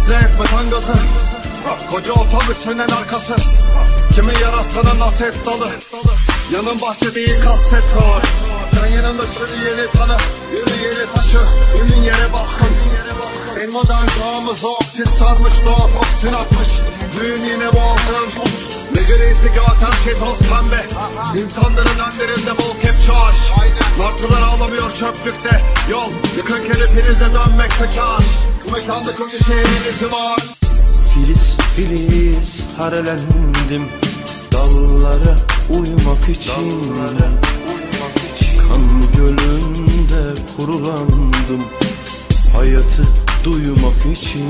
hasret metan gazı, koca otobüsünün arkası. Kimi yarasının naset dalı, yanın bahçe değil kaset kar. Sen yanında yeni tanı, yeni taşı, ünün yere bakın. En modern çağımız oksit sarmış, doğa toksin atmış. Düğün yine boğazın sus, negrisi her şey toz pembe. İnsanların önlerinde bol kepçe aş. Martılar ağlamıyor çöplükte, yol yıkın kelepinize dönmekte kâr. Bu mekanda koca şehrin izi var. Filiz filiz harelendim dallara uyumak için. Kan gölünde kurulandım hayatı duymak için.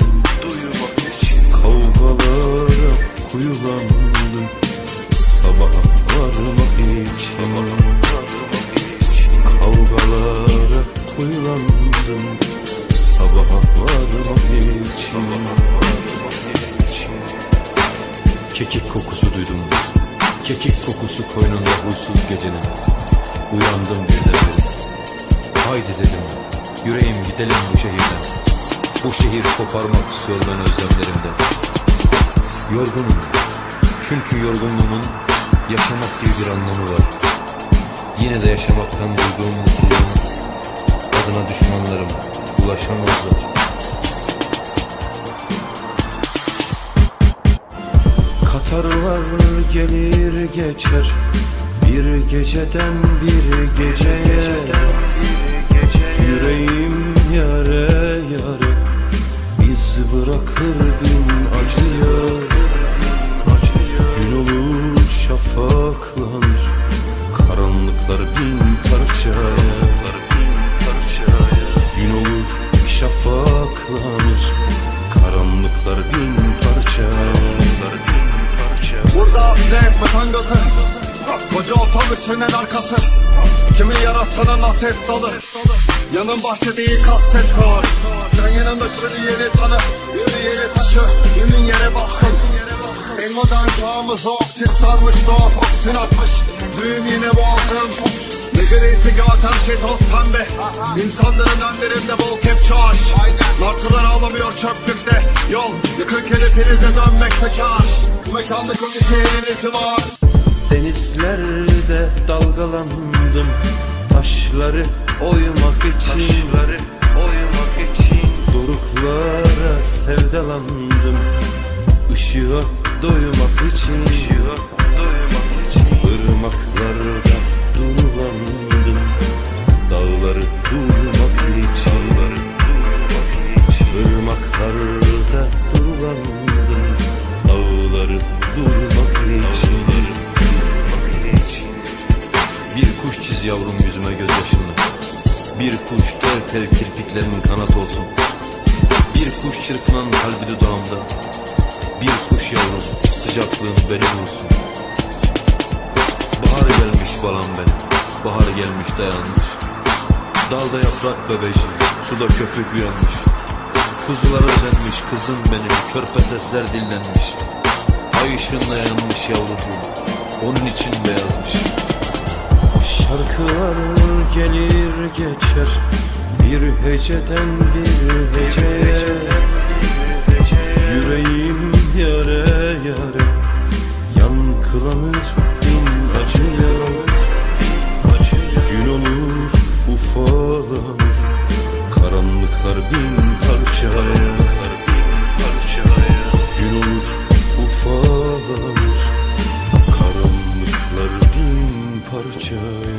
Kavgalara kuyulandım sabaha varmak için. Kavgalara kuyulandım sabaha varmak için. Kekik kokusu duydum, kekik kokusu koynunda huysuz gecenin. Uyandım birdenbire, haydi dedim, yüreğim gidelim bu şehirden. Bu şehir koparmak istiyor ben özlemlerimden. Yorgunum, çünkü yorgunluğumun yaşamak diye bir anlamı var. Yine de yaşamaktan duyduğum mutluluğun adına düşmanlarım ulaşamazlar. Katarlar gelir geçer bir geceden bir geceye. Yüreğim yare yare iz bırakır bin acıya. Gün olur şafaklanır karanlıklar bin parçaya. Gün olur şafaklanır karanlıklar bin parçaya. Burada hasret metan gazı, koca otobüsünün arkası. Kimi yarasının naset dalı, yanın bahçe değil kaset kar. Sen yanında yeni tanı, yeni taşı, ünün yere bakın. En modern çağımız oksit sarmış, doğa toksin atmış. Düğün yine boğazın sus, negrisi her şey toz pembe. İnsanların önlerinde bol kepçe aş. Martılar ağlamıyor çöplükte, yol yıkın kelepinize dönmekte kâr. Bu mekanda koca şehrin izi var. Denizlerde dalgalandım taşları oymak için. Doruklara sevdalandım ışığa doymak için. Irmaklarda durulandım dağları durmak için. Irmaklarda durulandım dağları durmak için. Bir kuş çiz yavrum yüzüme gözyaşınla. Bir kuş tel tel kirpiklerinin kanat olsun. Bir kuş çırpınan kalbi dudağımda. Bir kuş yavrum sıcaklığın benim olsun. Bahar gelmiş balam benim, bahar gelmiş dayanmış. Dalda yaprak bebeciğim, suda köpük uyanmış. Kuzular özenmiş kızım benim, körpe sesler dinlenmiş. Ay ışığında yanmış yavrucuğum, onun için beyazmış. Şarkılar gelir geçer bir heceden bir heceye. Yüreğim yare yare yankılanır bin acıya. Gün olur ufalanır karanlıklar bin parçaya. Gün olur ufalanır karanlıklar bin parçaya.